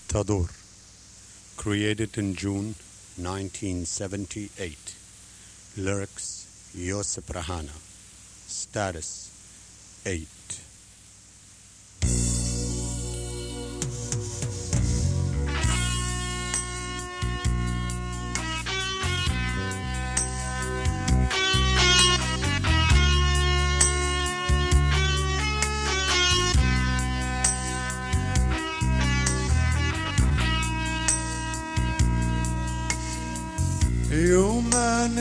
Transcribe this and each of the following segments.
Tadur, created in June 1978. Lyrics Yosef Rahana. Status 8. يوم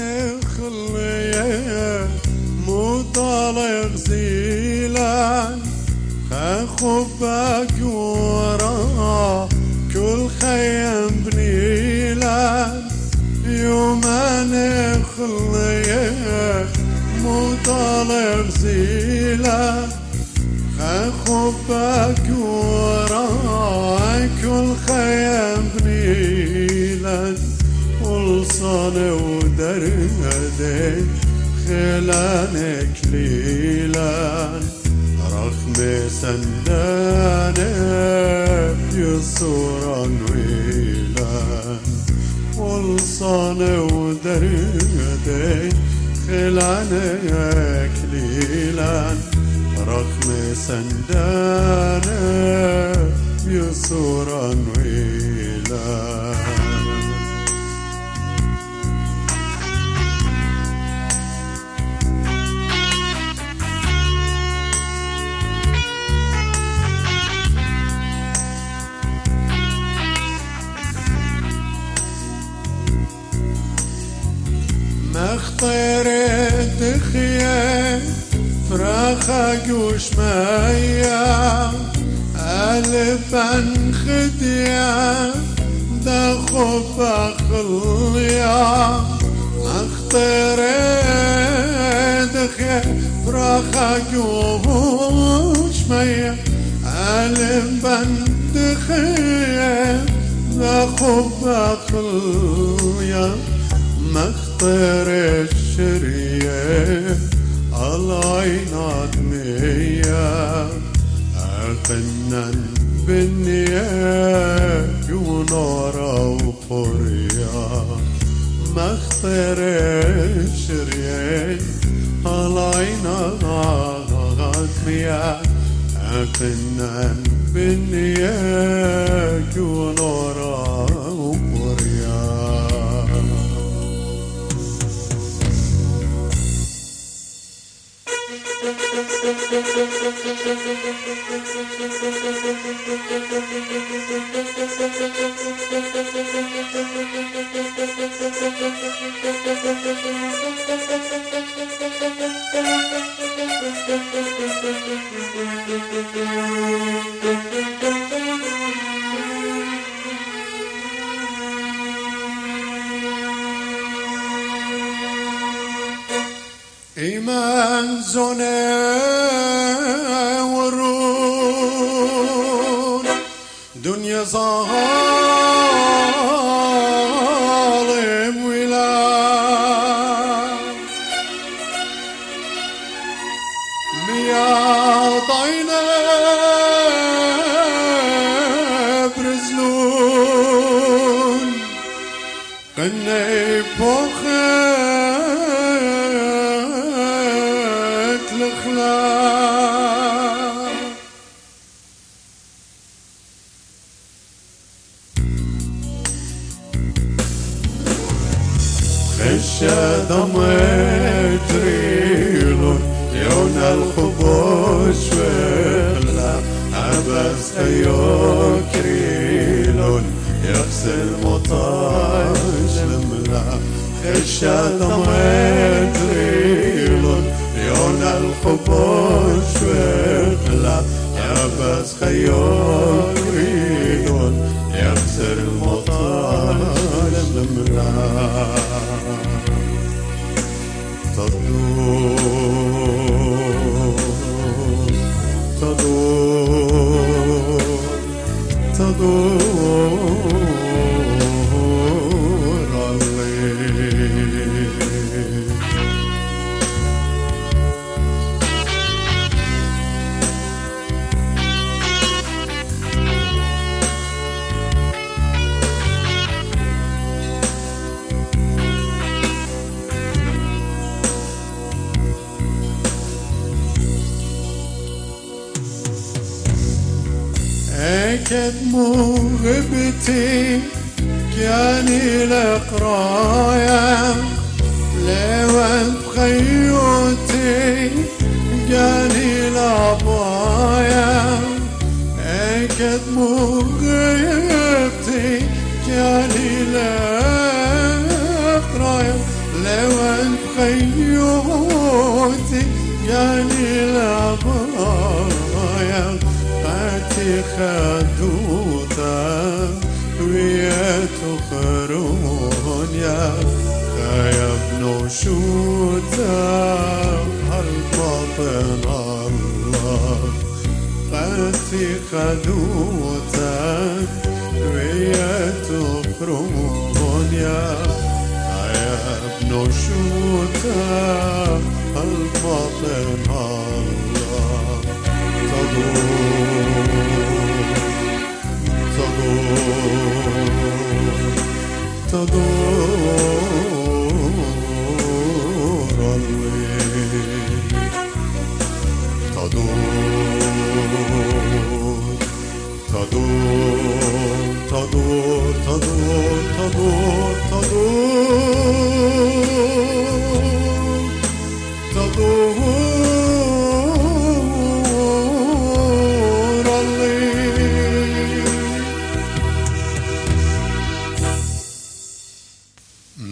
نخليه مو طالق زيلان خخبك ورا كل خيم بنيلان يوم نخليه مو طالق زيلان خخبك ورا كل خيم بنيلان والصانة ودرهدي خلانك ليلان رغم سندانة يصورا ويلان والصانة ودرهدي خلانك ليلان رغم سندانة يصورا ويلان مخطرت خيام فراخك وشمية ألفا خدية دخف أخلية مخطرت خيام فراخك وشمية ألفا خيام دخف أخلية مخطر الشرية العينات مية أفنن بالنية ونورا وفرية مخطر الشرية العينات مية أفنن بالنية ونورا وفرية إيمان زونه ورون دنيا ظالم ولا بيعطينا برزلون قني بوخه خشة دمك ريلون يون الخبوش ولا عبس أيوك ريلون يغسل مطاش الملا خشة دمك ريلون يون الخبوش ولا عبس أيوك ريلون يغسل مطاش الملا تدور عليك أكد موهبتي كاني القراية لوين بخيوتي جاني العباية أكد موهبتي كاني القراية لوين بخيوتي جاني العباية قاتي خدوتا وياتو خرون يا ابن شوتا الباطن الله قاتي خدوتا وياتو خرون يا ابن شوتا الباطن الله تدور الليل تدور